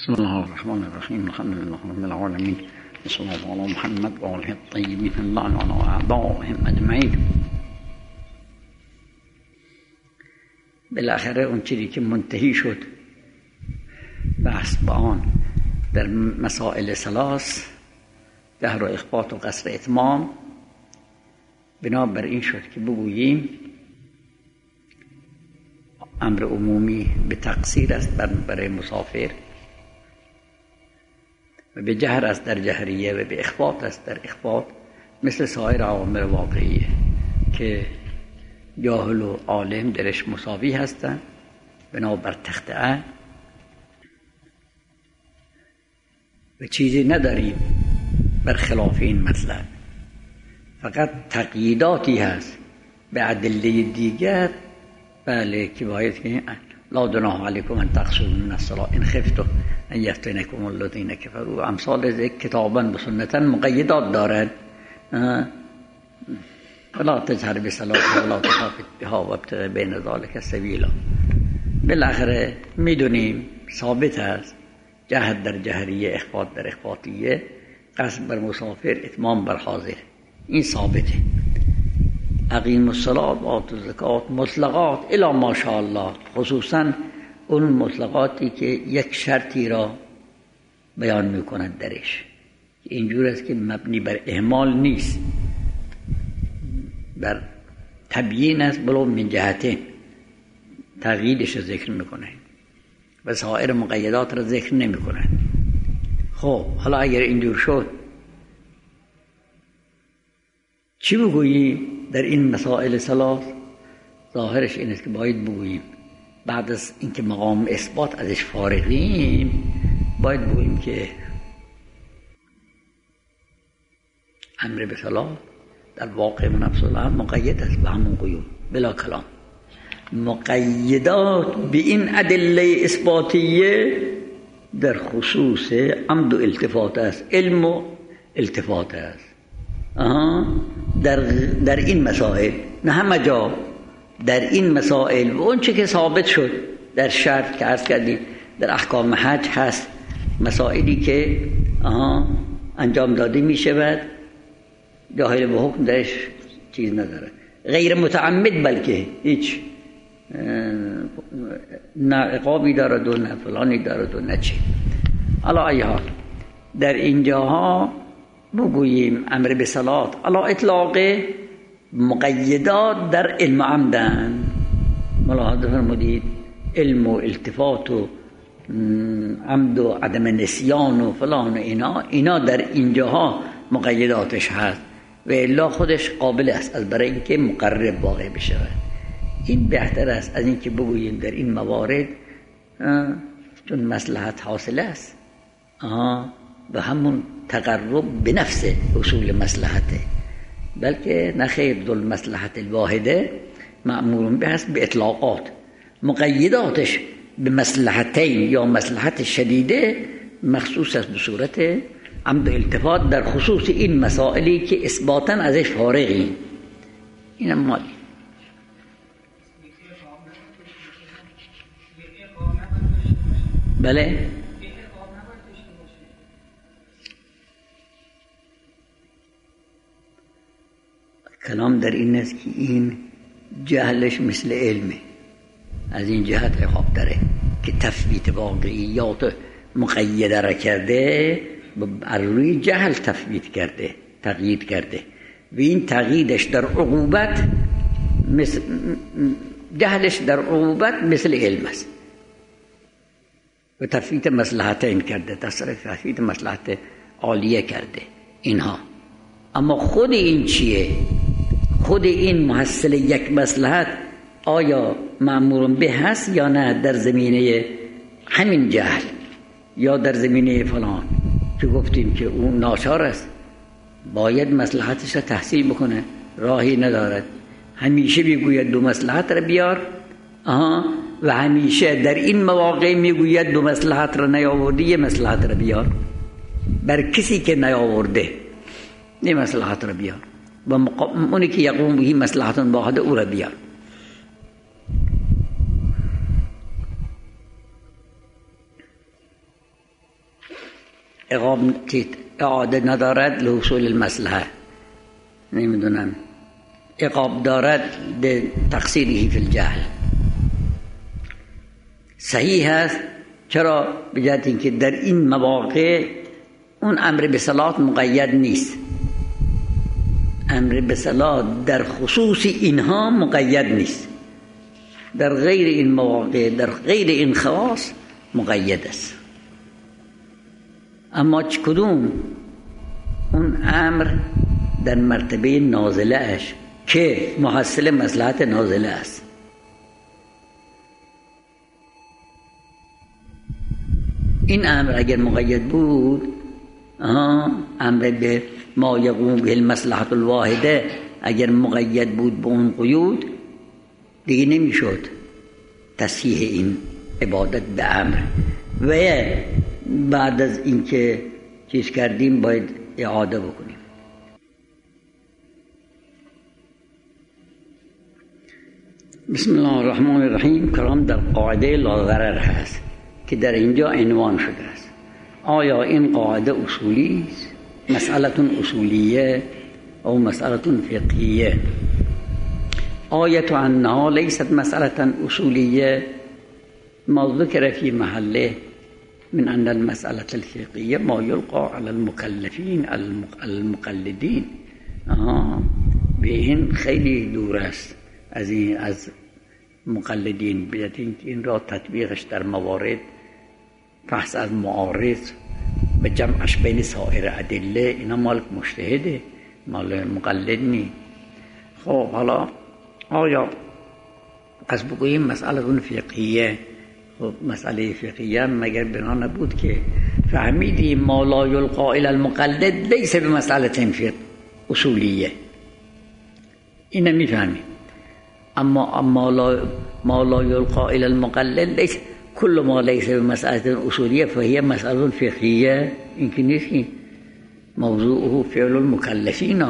بسم الله الرحمن الرحیم. الحمد لله رب العالمین و صلی الله علی محمد و آله الطیبین اللعنة و اعدائهم اجمعین. بالاخره اون چیزی که منتهی شد بحث با آن در مسائل ثلاث، دهر و اخبات و قصر اتمام، بنابر این شد که بگوییم امر عمومی به تقصیر است برای مسافر و به جهر است در جهریه و به اخبات است در اخبات، مثل سایر عوامل واقعیه که جاهل و عالم درش مساوی هستند بنابر تخطئه و چیزی نداریم برخلاف این مطلب. فقط تقییداتی هست به ادله دیگر، بله، که باید که لا جناح علیکم ان تقصروا من الصلاة ان خفتم ان یفتنکم الذین کفروا و امثال کتابا و سنتا مقیدات دارد. ولا تجهر بصلاتک ولا تخافت بها وابتغ بین ذلک سبیلا. بالاخره میدونیم ثابت است جهر در جهریه، اخبات در اخباتیه، قصد بر مسافر، اتمام بر حاضر، این ثابته. اقیم الصلاة و آتوا الزکات مطلقات الی ماشاءالله، خصوصا اون مطلقاتی که یک شرطی را بیان میکنند درش، اینجور است که مبنی بر اهمال نیست، بر تبیین است، بلو من جهتین تقییدش را ذکر میکنه و سایر مقیدات را ذکر نمیکنه. خب حالا اگر اینجور شد چی بگوییم در این مسائل ثلاث؟ ظاهرش این است که باید بگوییم بعد از اینکه مقام اثبات ازش فارغیم، باید بگوییم که امر به صلاح در واقع نفس الامر مقید است به همون قیود بلا کلام. مقیدات به این ادله اثباتیه در خصوص عمد و التفات است، علم و التفات است. در این مسائل، نه همه جا، در این مسائل و اون چه که ثابت شد در شرط که عرض کردیم در احکام حج هست، مسائلی که انجام داده می شود جاهل به حکم درش چیز نداره، غیر متعمد بلکه هیچ نه عقابی دارد و نه فلانی دارد و نه چی. علا ای حال در اینجاها بگوییم امر به صلات علا اطلاق مقیدات در علم عمدن. ملاحظه فرمودید علم و التفات و عمد و عدم نسیان و فلان و اینا در اینجاها مقیداتش هست و الا خودش قابل است از برای اینکه مقرب واقع بشود. این بهتر است از اینکه بگوییم در این موارد چون مصلحت حاصل است و همون تقرب به نفس اصول مصلحته، بلکه نخیر ذل مصلحت الواحده مأمور به است به اطلاقات، مقیداتش به مصلحتین یا مصلحت شدیده مخصوص است به صورت عمد و التفات در خصوص این مسائلی که اثباتا ازش فارغی. اینم مالی. بله کلام در این است که این جهلش مثل علمه، از این جهت عقاب داره که تثبیت واقعیات مقیده را کرده، بر روی جهل تثبیت کرده، تقیید کرده و این تقییدش در عقوبت مثل جهلش در عقوبت مثل علم است و تثبیت مصلحتین کرده، تثبیت مصلحت عالیه کرده اینها. اما خود این چیه؟ خود این محصل یک مصلحت آیا مأمور به هست یا نه در زمینه همین جهل یا در زمینه فلان که گفتیم که اون ناچار است، باید مصلحتش را تحصیل بکنه، راهی ندارد، همیشه میگوید دو مصلحت را بیار و همیشه در این مواقع میگوید دو مصلحت را نیاوردی یه مصلحت را بیار، بر کسی که نیاورده یه مصلحت را بیار و اونی که یقوم بهی مصلحت واحده او را بیار. اعاده ندارد لحصول المصلحه، نمیدونم عقاب دارد به تقصیره فی الجهل. صحیح است. چرا؟ به جهت اینکه در این مواقع اون امر به صلات مقید نیست. امر به صلات در خصوص اینها مقید نیست، در غیر این مواقع، در غیر این خواص مقید است. اما کدوم؟ اون امر در مرتبه نازله اش که محصل مصلحت نازله است. این امر اگر مقید بود، امر به ما یقوم به المصلحت الواحده اگر مقید بود به اون قیود، دیگه نمیشد تصحیح این عبادت به امر. و بعد از اینکه چیز کردیم باید اعاده بکنیم. بسم الله الرحمن الرحیم. کلام در قاعده لا ضرر هست که در اینجا عنوان شده است. آیا این قاعده اصولی است، مسئله اصولیه او مسئله فقهیه؟ آیت انها لیست مسئله اصولیه ما ذکر فی محله من ان المسئله الفقهیه ما یلقى علی المکلفین المقلدین. به این خیلی دور است از مقلدین. بیاد این را تطبیقش در موارد بحث از معارض و جمعش بین سایر ادله، اینا مال مجتهده، مال مقلد نی. خب حالا آیا از بگوییم مسئله فقهیه؟ خب مسئله فقهیه مگر بنا نبود که فهمیدیم ما لا یلقى الی المقلد لیس بمسئله اصولیه، این نمیفهمیم. اما ما لا یلقى الی المقلد لیس كل ما ليس بمسألة أصولية فهي مسألة فقهية. يمكن نیست موضوعه فعل المكلفين.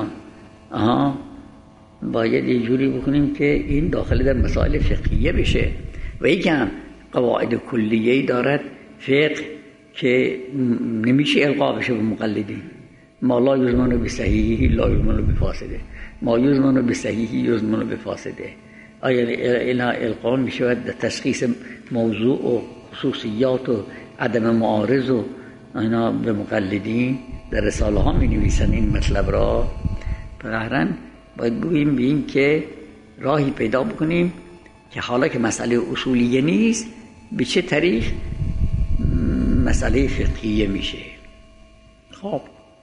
باید یه جوری بکنیم که این داخل در مسائل فقهیه بشه. و یکم قواعد کلیه‌ای دارد فقه که نمیشه القا بشه به مقلدین. ما لا یضمن بصحیحه لا یضمن بفاسده، ما یضمن بصحیحه یضمن بفاسده. آیا اینا القا می شود در تشخیص موضوع و خصوصیات و عدم معارض و اینا به مقلدین؟ در رساله ها می نویسن این مطلب را. بنابراین باید بگوییم که راهی پیدا بکنیم که حالا که مسئله اصولیه نیست به چه طریق مسئله فقهیه میشه. خب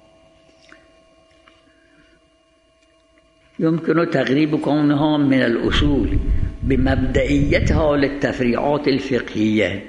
يمكن تقريب كونها من الأصول بمبدئيتها للتفريعات الفقهية.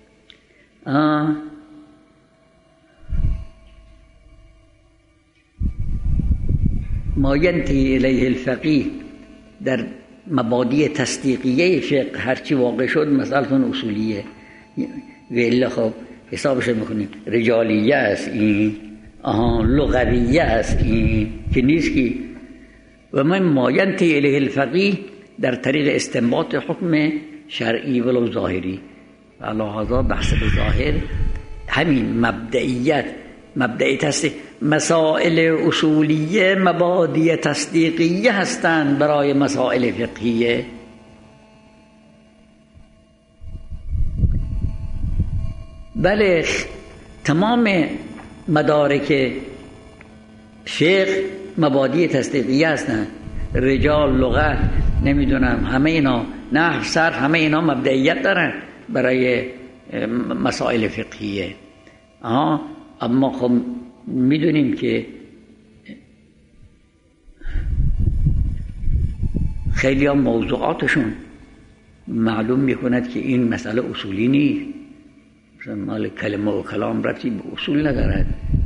ما ينتهي إليه الفقيه در مبادئ تصدیقیه فقه هرچی واقع شد مسئله اصولیه. و الا خب حسابش میکنیم رجالیه است این، لغویه است این که نیست که. و من ما ینتهی الیه الفقیه در طریق استنباط حکم شرعی ولو ظاهری. و لحاظا بحث به ظاهر همین مبدئیت، مبدئی تصدیق. مسائل اصولیه مبادئ تصدیقیه هستند برای مسائل فقهیه. بله تمام مدارک فقه مبادئ تصدیقیه هستند. رجال، لغت، نمیدونم همه اینا، نحو، صرف، همه اینا مبدئیت دارن برای مسائل فقهیه. اما خب میدونیم که خیلی هم موضوعاتشون معلوم میکند که این مسئله اصولی نیست. مثلا مال کلمه و کلام ربطی به اصول ندارد.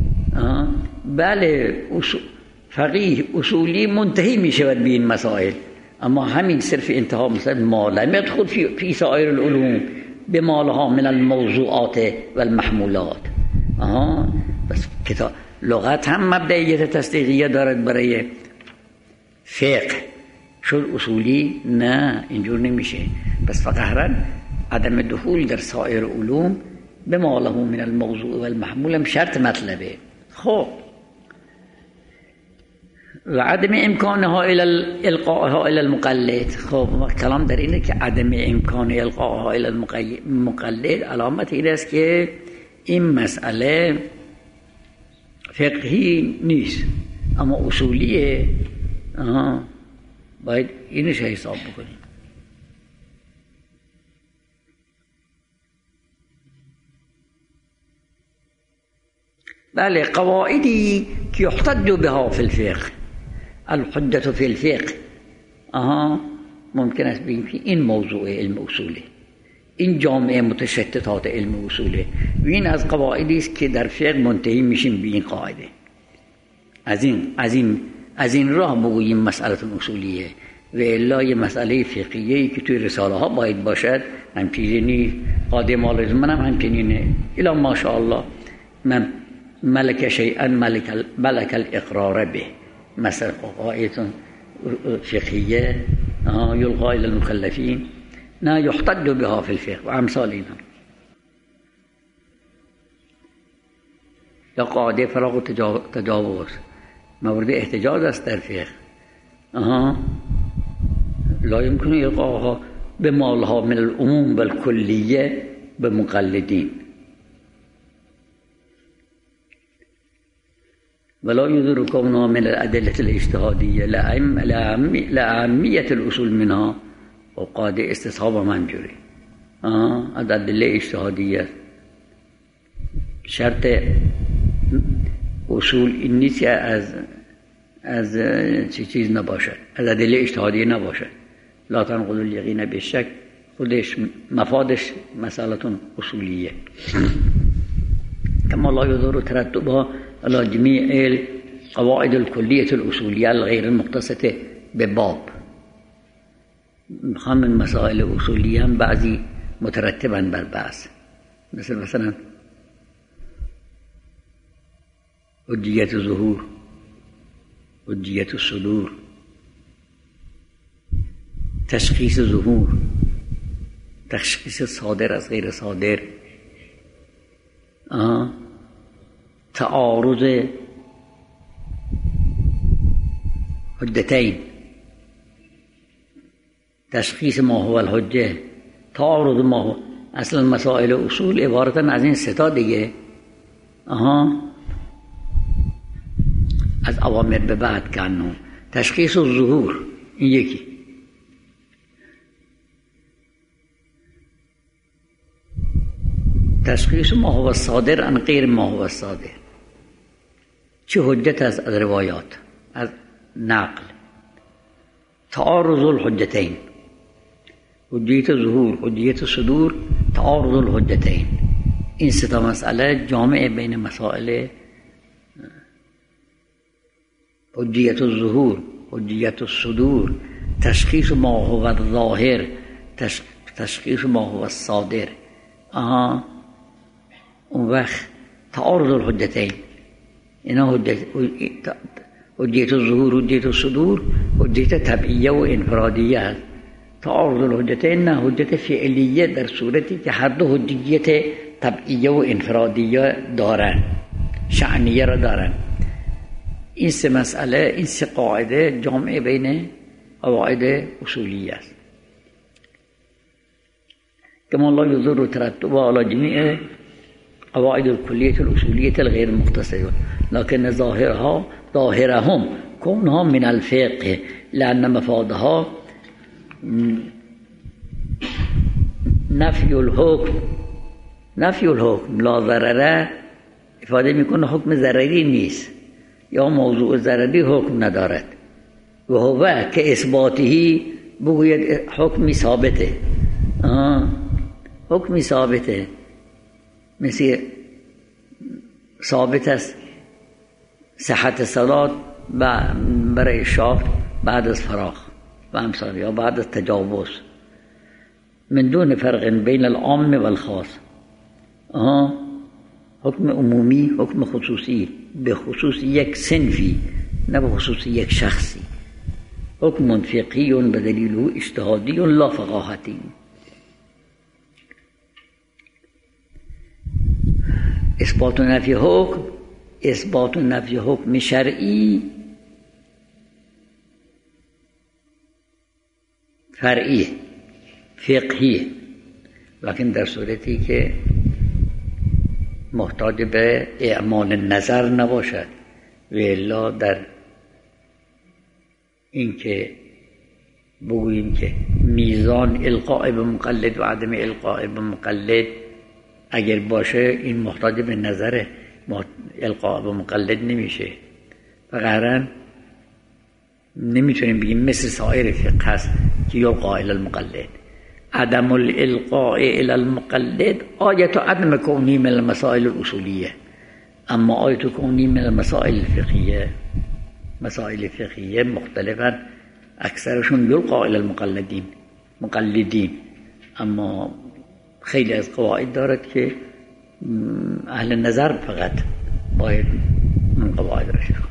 بله فقیه اصولی منتهی میشود به این مسائل، اما همین صرف انتها مثلا ما لم يدخل فی سایر العلوم بما من الموضوعات والمحمولات. بس کتاب لغت هم مبدئیت تصدیقیه دارد برای فقه، شد اصولی نه، اینجور نمیشه. بس فقهرا عدم دخول در سایر علوم به ما له من الموضوع و المحمول هم شرط مطلبه. خب و عدم امکانها القائها الى المقلد. خب کلام در اینه که عدم امکان القائها الى المقلد علامت این است که این مسئله فقهی نیست اما اصولیه. باید اینش حساب بکنیم. بله، قواعدی که یحتج بها فی الفقه، الحجة فی الفقه، ممکن است بگیم که این موضوع علم اصوله، این جامعه متشتتات علم اصوله و این از قواعدی است که در فقه منتهی میشیم به این قاعده. از این راه بگوییم مسئله اصولیه و الا یه مسئله فقهیه‌ای که توی رساله ها باید باشد همچیزی نیست. قاضی مالزم منم همچنینه، الا ماشاءالله من ملک شیئا ملک الاقرار به، مثلا قاعده فقهیه یلقى الى المکلفین، نه یحتج بها فی الفقه و امثال اینا. یا قاعده فراغ و تجاوز مورد احتجاج است در فقه. لا يمكن القاها بمالها من العموم والکلیه بمقلدین ولا يدر كونها من الأدلة الاجتهادية لأهمية الأصول منها. و قاعده استصحاب منجوری ادله اجتهادیه. شرط اصول این نیست که از چیز نباشد، از ادله اجتهادیه نباشد. لا تنقض الیقین بالشک، خودش مفادش مسئله اصولیه. كما لا يضر ترتبها على جميع القواعد الكلية الأصولية الغير المختصة بباب. من مسائل أصولية بعضی مترتبا بر بعض، مثلا حجیت ظهور، حجیت الصدور، تشخیص ظهور، تشخیص صادر از غیر صادر، تعارض حجتین، تشخیص ما هو الحجه، تعارض ما هو. اصلا مسائل اصول عبارتن از این ستا دیگه. از اوامر به بعد کنون تشخیص و ظهور این یکی، تشخیص ما هو الصادر عن غیر ما هو الصادر. چه حجت از روایات، از نقل. تعارض الحجتین، حجیت ظهور، حجیت صدور، تعارض الحجتین. این سه تا مسئله جامع بین مسائل حجیت الظهور، حجیت الصدور، تشخیص ما هو الظاهر، تشخیص ما هو الصادر. اون وقت تعارض الحجتین، اینا حجیت الظهور، حجیت الصدور، حجیت طبعیه و انفرادیه هست. تعارض الحجتین نه حجت فعلیه در صورتی که هر دو حجیت طبعیه و انفرادیه دارن، شأنیه را دارن. این سه مسئله، این سه قاعده جامع بین قواعد اصولیه است. كما لا يضر ترتبها على جميع قواعد الكلية الأصولية الغير مختصرة، لكن ظاهرهم كونها من الفقه لأن مفادها نفی الحکم لا ضرره افاده میکنه حکم ضرری نیست یا موضوع ضرری حکم ندارد. و هو که اثباتی بگوید حکمی ثابته، حکمی ثابته، مثل ثابت است صحت صلات برای شاه بعد از فراغ و امثال، یا بعد از تجاوز، من دون فرق بین العام و الخاص. حکم عمومی، حکم خصوصی، به خصوص یک صنفی نه به خصوص یک شخصی. حکم فقهی بدلیله اجتهادی لا فقاهتی. اثبات و نفی حکم، اثبات و نفی حکم شرعی فرعی فقهی، لیکن در صورتی که محتاج به اعمال نظر نباشد و الا در این که بگوییم که میزان القاء به مقلد و عدم القاء به مقلد اگر باشه این محتاج به نظر القاء به مقلد نمیشه و قرارن نمیتونیم بگیم مثل سایر فقه هست که یلقا الی المقلد. عدم الالقاء الی المقلد آیت عدم کونی من المسائل الاصولیه، اما آیت کونی من المسائل الفقهیه، مسائل فقهیه مختلفا اکثرشون یلقا الی مقلدین، اما خیلی از قواعد دارد که اهل نظر فقط باید من قواعد را شد.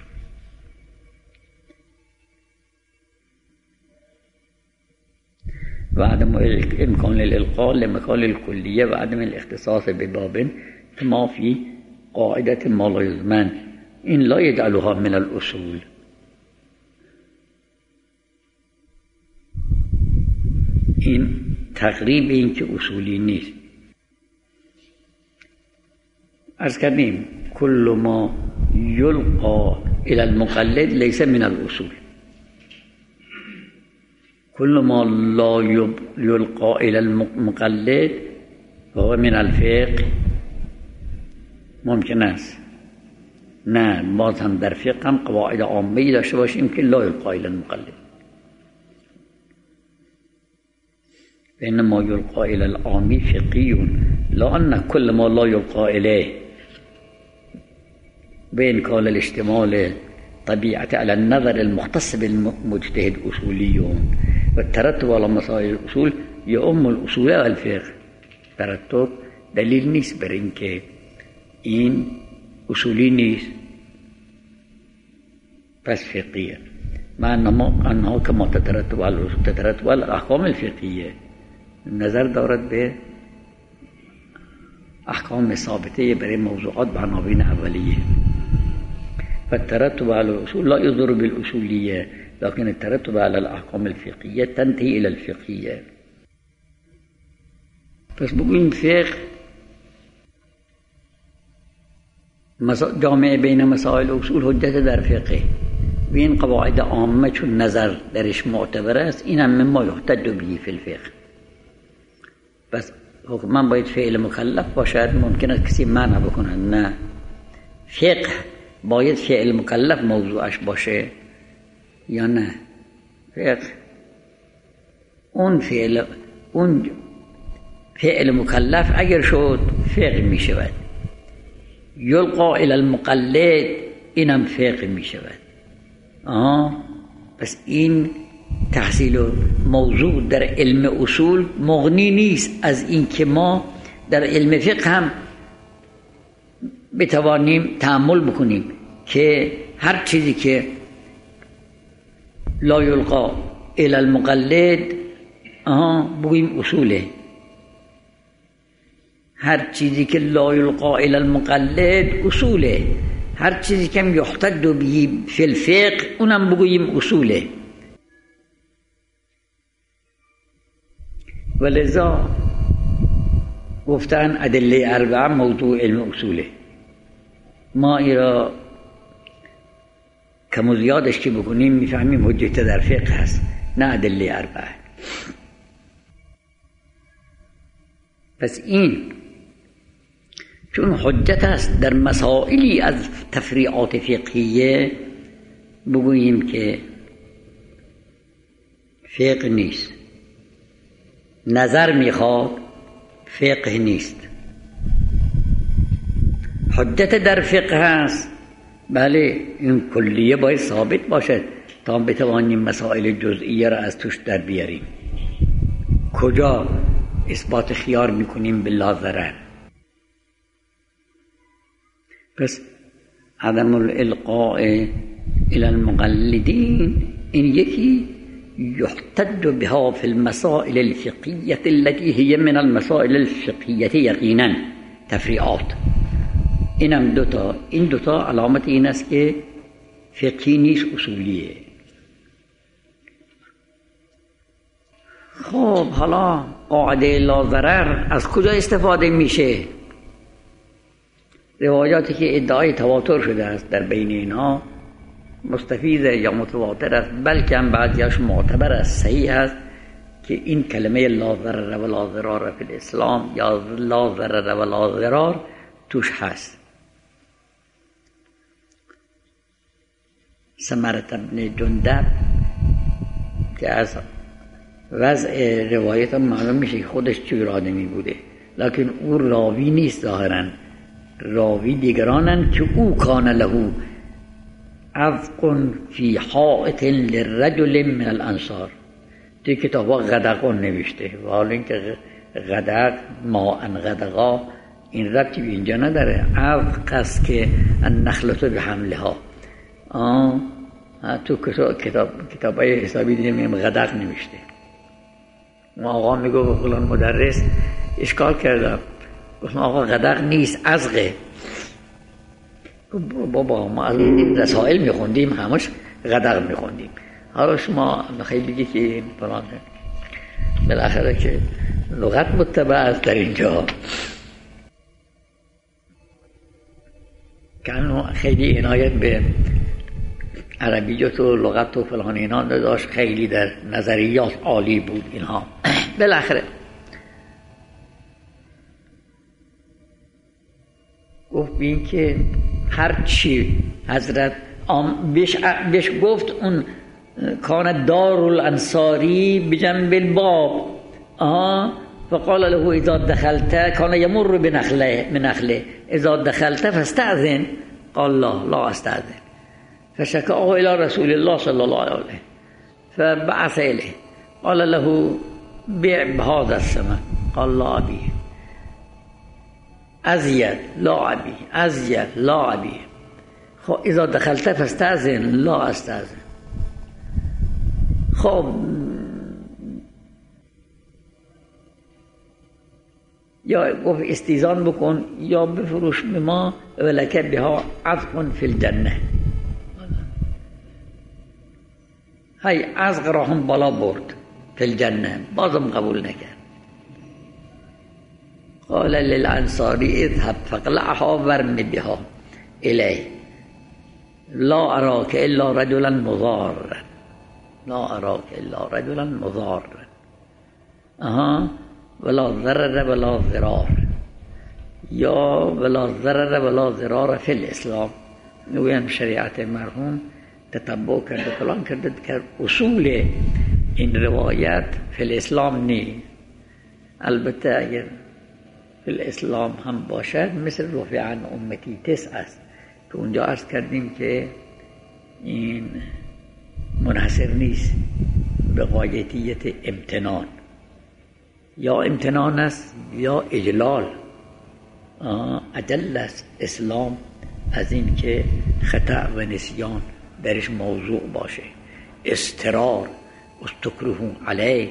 و عدم امکان الالقاء لمکان الکلیه و عدم الاختصاص بباب ما فی قاعدت ما لا یضمن این لا یجعلها من الاصول. این تقریب این که اصولی نیست. عرض کردیم کل ما یلقا الی المقلد لیس من الاصول، كل ما لا يلقى إلى المقلد فهو من الفقه. ممکن است نه باز هم در فقه هم قواعد عامه‌ای داشته باشیم که لا يلقى إلى المقلد، فإنما يلقى إلى العامی فقهي لا أن كل ما لا يلقى إليه بإن كان الاشتمال طبيعة على النظر المختص بالمجتهد أصوليون والترتب على مسائل الأصول يؤم الأصول والفقه. ترتب دلیل نیست بر این که این اصولی نیست پس فقهیه، مع انها كما تترتب على الأصول تترتب على الأحكام الفقهية، نظر دارد به احکام ثابته برای موضوعات به عناوین اولیه. فالترتب على الأصول لا يضر بالأصولية، لكن الترتب على الأحكام الفقهية تنتهي إلى الفقهية. پس بگوییم فقه جامعه بین مسائل اصول حجت در فقه و این قواعد عامه چون نظر درش معتبر است این هم مما یحتج به فی الفقه. پس حکما باید فعل مکلف باشد، ممکن است کسی منع بکنه نه، فقه باید فعل مکلف موضوعش باشه یا نه؟ فقه اون فعل مکلف اگر شد فقه می شود، یلقا الی المقلد اینم فقه می شود. پس این تحصیل موضوع در علم اصول مغنی نیست از این که ما در علم فقه هم بتوانیم تأمل بکنیم که هر چیزی که لا یلقا الی المقلد بگوییم اصوله، هر چیزی که لا یلقا الی المقلد اصوله، هر چیزی که یحتج به فی الفقه اونم بگوییم اصوله. ولذا گفتن ادله اربعه موضوع علم اصوله. ما ایرا کم و زیادش که بکنیم میفهمیم حجت در فقه هست نه ادله اربعه. پس این چون حجت است در مسائلی از تفریعات فقهیه بگوییم که فقه نیست، نظر میخواد فقه نیست. حجت در فقه هست بله، این کلیه باید ثابت باشد تا بتوانیم مسائل جزئیه را از توش در بیاریم. کجا اثبات خیار میکنیم بالله ضرر. پس عدم الالقاء الى المقلدین این یکی يحتج بها في المسائل الفقهية التي هي من المسائل الفقهية يقينا تفريعات، اینم دوتا، این دوتا علامت این است که فقهی نیست، اصولیه. خب حالا قاعده لا ضرر از کجا استفاده میشه؟ روایاتی که ادعای تواتر شده است در بین اینها مستفیض یا متواتر است، بلکه هم بعضیش معتبر است، صحیح است که این کلمه لا ضرر و لا ضرار فی الاسلام یا لا ضرر و لا ضرار توش هست. سمرة بن جندب که از وضع روایت هم معلوم میشه که خودش چجور آدمی بوده، لکن او راوی نیست، ظاهرا راوی دیگرانن که او کان له عذق فی حائط للرجل من الانصار. توی کتابا غدقون نوشته و حالا اینکه غدق ما ان غدقا این ربطی به اینجا نداره. عذق است که النخلة به حملها. تو کتابای حسابی دیگه میم غدق نوشته. ما آقا میگو فلان مدرس اشکال کردم، گفتم آقا غدق نیست، عذقه. بابا ما از رسائل میخوندیم، همش غدق میخوندیم. حالا شما خیلی بگی که فلان، بالاخره که لغت متبع است در اینجا. که خیلی عنایت به عربیت و لغت و فلان اینا داشت، خیلی در نظریات عالی بود اینها. بالاخره گفت بین که هر چی حضرت بهش گفت اون کان دار الانصاری بجنب الباب، فقال له اذا دخلت کان یمر بنخله اذا دخلت فاستأذن، قال لا استأذن، فشكاه الى رسول الله صلى الله عليه وسلم فبعث اليه قال له بيع بهذا الثمن، قال لا ابيه، ازيد لا ابيه، ازيد لا ابيه، خب اذا دخلت فاستأذن، لا استأذن. خب یا گفت استیزان بکن یا بفروش به ما ولک بها عذق فی الجنه. های عذق را هم بالا برد فی الجنه، بازم قبول نکرد. قال للانصاری اذهب فاقلعها ورمی بها الیه لا اراک الا رجلا مضارا، لا اراک الا رجلا مضارا ولا ضرر ولا ضرار، یا ولا ضرر ولا ضرار فی الاسلام. نویم شریعت مرحوم تتبع کرده فلان کرده که اصول این روایت فی الاسلام نی. البته اگر فی الاسلام هم باشد مثل رفع عن امتی 9 است که اونجا عرض کردیم که این منحصر نیست به قاعدیت امتنان، یا امتنان است یا اجلال. اجل است اسلام از این که خطا و نسیان درش موضوع باشه، استرار استکرهون علیه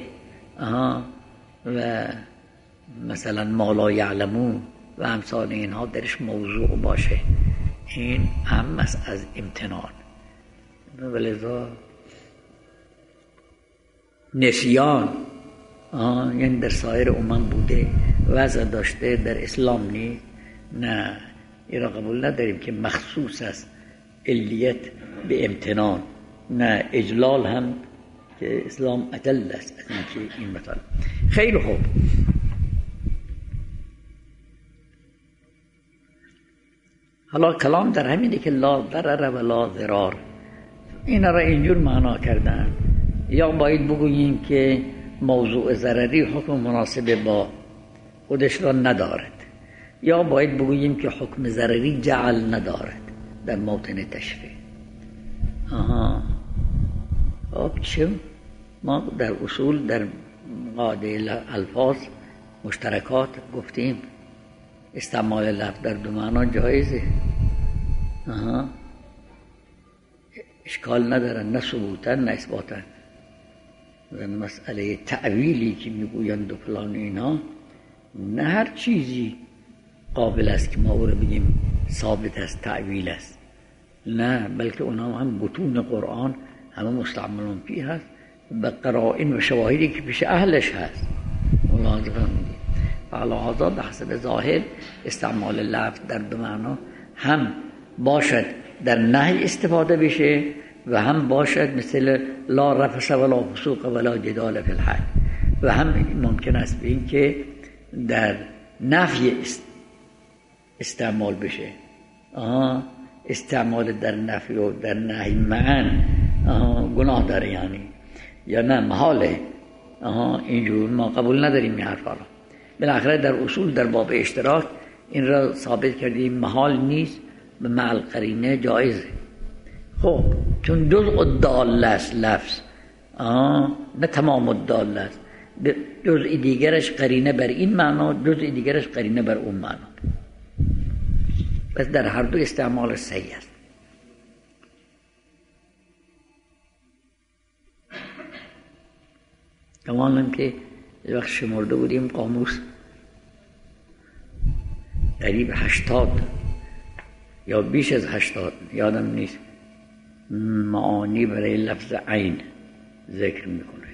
و مثلا ما لا یعلمون و امثال اینها درش موضوع باشه، این هم است از امتنان. ولذا نسیان یعنی در سایر امم بوده، وضع داشته، در اسلام نیست. نه، این را قبول نداریم که مخصوص است علیت به امتنان، نه اجلال هم که اسلام اجل است از این که این مثال. خیلی خوب، حالا کلام در همینه که لا ضرر و لا ضرار، این را اینجور معنا کردن. یا باید بگوییم که موضوع ضرری حکم مناسب با خودش را ندارد، یا باید بگوییم که حکم ضرری جعل ندارد در موطن تشریع. چه ما در اصول در قاعده الفاظ مشترکات گفتیم استعمال لفظ در دو معنا جایزه، اشکال ندارن، نه ثبوتا نه اثباتا. و مسئله تعویلی که میگویند و فلان اینا، نه هر چیزی قابل است که ما او رو بگیم ثابت است، تعویل است. نه، بلکه اونا هم بطون قرآن همه مستعملون فی هست به قرائن و شواهدی که پیش اهلش هست. ملاحظه فرمودید. فعلاحظا به حسب ظاهر استعمال لفظ در دو معنا هم باشد در نهی استفاده بشه و هم باشد مثل لا رفث ولا فسوق ولا جدال فی الحج، و هم ممکن است به این که در نفی استعمال بشه. استعمال در نفی و در نهی معا گناه داره یعنی، یا نه محاله. اینجور ما قبول نداریم این حرفا را. بالاخره در اصول در باب اشتراک این را ثابت کردیم محال نیست، به مع القرینه جایزه. خب چون جزء الداله است لفظ، نه تمام الداله است، جزء دیگرش قرینه بر این معنا، جزء دیگرش قرینه بر اون معنا. پس در هر دو استعمال صحیح است. کمانم که وقت شمرده بودیم قاموس قریب 80 یا بیش از 80 یادم نیست معانی برای لفظ عین ذکر میکنه.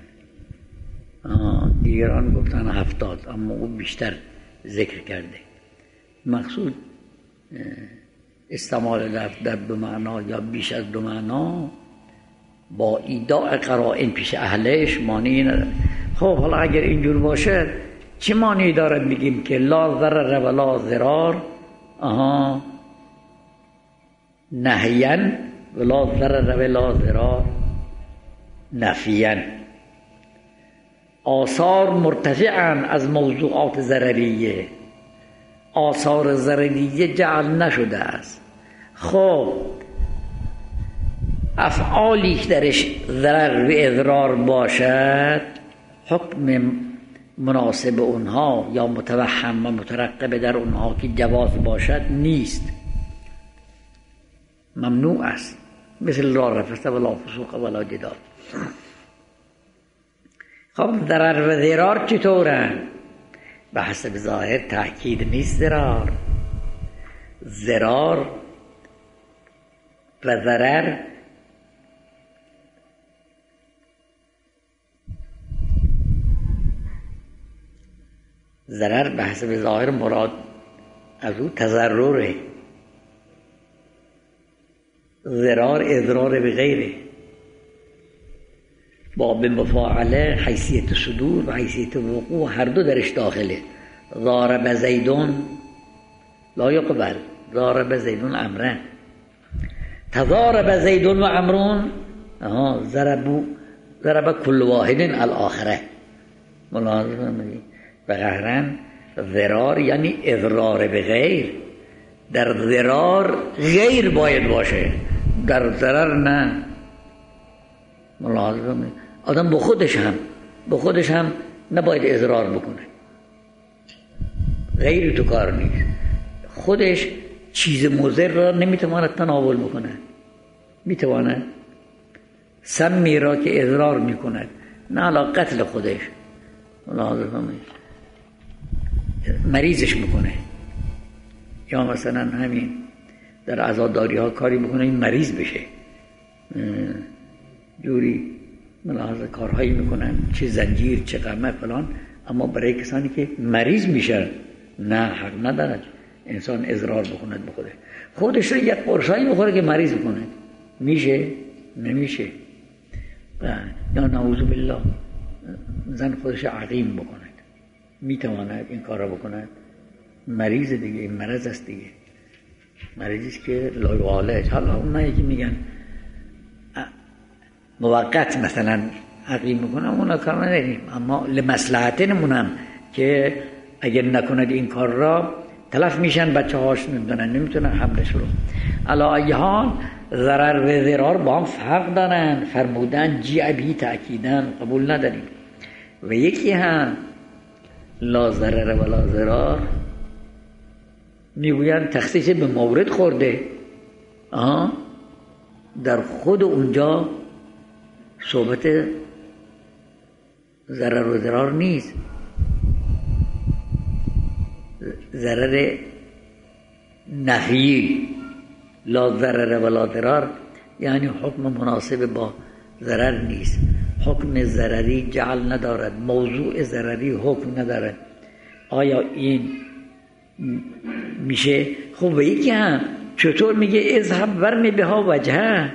دیگران گفتن 70، اما او بیشتر ذکر کرده. مقصود استعمال لفظ در دو معنا یا بیش از دو معنا با ایداء قرائن پیش اهلش مانعی نداره. خب حالا اگر اینجور باشه چه مانعی داره بگیم که لا ضرر ولا ضرار نهیاً ولا ضرر ولا ضرار نفیاً، آثار مرتفعاً از موضوعات ضرریه، آثار ضرریه جعل نشده است. خب افعالی که درش ضرر و اضرار باشد حکم مناسب اونها یا متوهم و مترقب در اونها که جواز باشد نیست، ممنوع است، مثل لا رفث ولا فسوق ولا جدال. خب ضرر و ضرار چطورن؟ به حسب ظاهر تأکید نیست. ضرار و ضرر ضرر به حسب ظاهر مراد از او تضرره، ضرار اضرار به غیره. باب مفاعله حیثیت صدور و حیثیت وقوع هر دو درش داخله. ضارب زیدون لا یقبل، ضارب زیدون امرن، تضارب زیدون و امرون ضرب کل واحد الاخره. ملاحظه فرمودید. و قهرن ضرار یعنی اضرار به غیر. در ضرار غیر باید باشه، در ضرر نه. ملاحظه فرمودید. آدم به خودش هم نباید اضرار بکنه، غیر تو کار نیست. خودش چیز مضر را نمیتواند تناول بکنه، میتواند سمی را که اضرار میکند، نه علا قتل خودش. ملاحظه فرمودید. مریضش میکنه، یا مثلا همین در عزاداری ها کاری بکنه این مریض بشه، جوری ملاحظه کارهایی میکنن، چه زنجیر چه قمه فلان، اما برای کسانی که مریض میشن نه، حق ندارد انسان اضرار بکند به خودش رو یک قرصایی بخوره که مریض بکنه. میشه؟ نمیشه. یا نعوذ بالله زن خودش عقیم بکند، میتواند این کار رو بکند؟ مریض دیگه، این مرض است دیگه، مریضی که لا یعالج. حالا اونایی که میگن موقت مثلا عقیم میکنم اونا کار نداریم، اما لمصلحتمونم که اگر نکند این کار را تلف میشن بچه هاش، نمیتونن حملش رو. علا ای حال ضرر و ضرار با هم فرق دارن. فرمودن جیعبی تأکیدن قبول نداریم. و یکی هم لا ضرر ولا ضرار میگوین تخصیص به مورد خورده، در خود اونجا صحبت ضرر و ضرار نیست. ضرر نهی لا ضرر ولا ضرار یعنی حکم مناسب با ضرر نیست. حکم ضرری جعل ندارد، موضوع ضرری حکم ندارد. آیا این میشه؟ خب یکی هم چطور میگه اذهب ورمی بها وجهه؟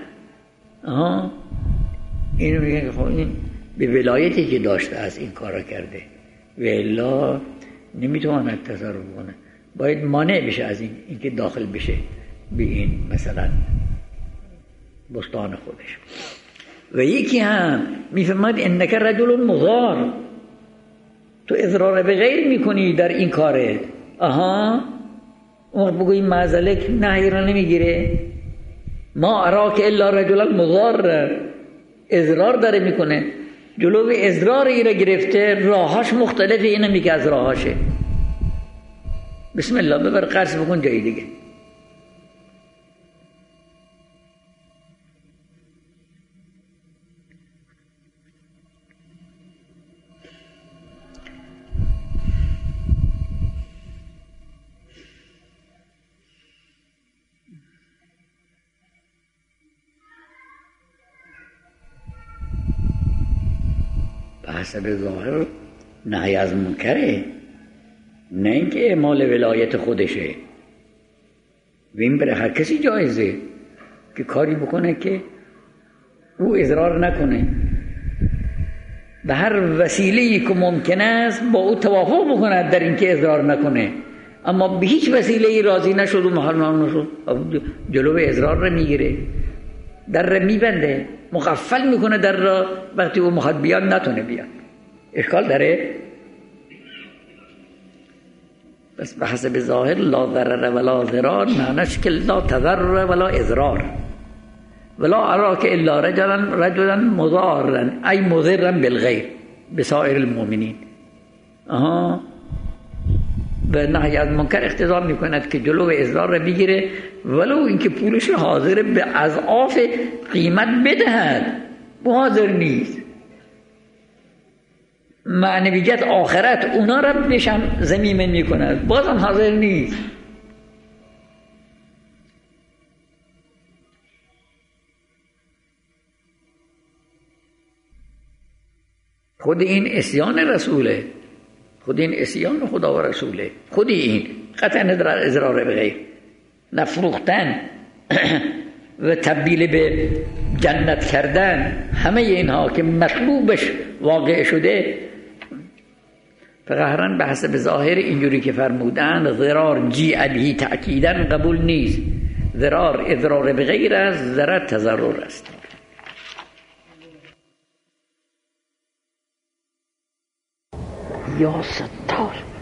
اینو میگه که خب این به ولایتی که داشته از این کارا کرده و الا نمیتواند تصرف کنه، باید مانع بشه از اینکه داخل بشه به این مثلا بستان خودش. و یکی هم میفهمد انک رجل مضار، تو اضرار به غیر میکنی در این کاره. اون بگوی معزلک نهی را نمیگیره. ما اراک الا رجلا مضار، اضرار داره میکنه، جلوی اضرار ای را گرفته، راهاش مختلفه، اینم یکی از راهاشه. بسم الله ببر قرض بکن جایی دیگه. حسب ظاهر نهی از منکره، نه اینکه اعمال ولایت خودشه. و این برای هر کسی جایزه که کاری بکنه که او اضرار نکنه، به هر وسیله‌ای که ممکن است با او توافق بکنه در اینکه اضرار نکنه. اما به هیچ وسیله‌ای راضی نشد و محرم نشد، جلو اضرار را میگیره، در را میبنده، مقفل میکنه در را، وقتی او میخواد بیاد نتونه بیاد. اشکال داره؟ بس به حسب ظاهر لا ضرر ولا ضرار معنیش که لا تضرر ولا اضرار. ولا اراک الا رجلا مضارا ای مضرا بالغیر بسائر المؤمنین. و نهی از منکر اقتضا میکند که جلو اضرار را بگیره، ولو اینکه پولش حاضر به اضعاف قیمت بدهد، حاضر نیست. معنویت آخرت اونا را بشم ضمیمه میکند، بازم حاضر نیست. خود این اسیان رسوله، خود این اسیان خدا و رسوله، خود این قطعا اضرار به غیر، نفروختن و تبدیل به جنت کردن، همه اینها که مطلوبش واقع شده. فقهران به حسب ظاهر اینجوری که فرمودن ضرار جیع به تأکیدن قبول نیست. ضرار اضرار به غیر است، ضرر تضرر است. یا ستار.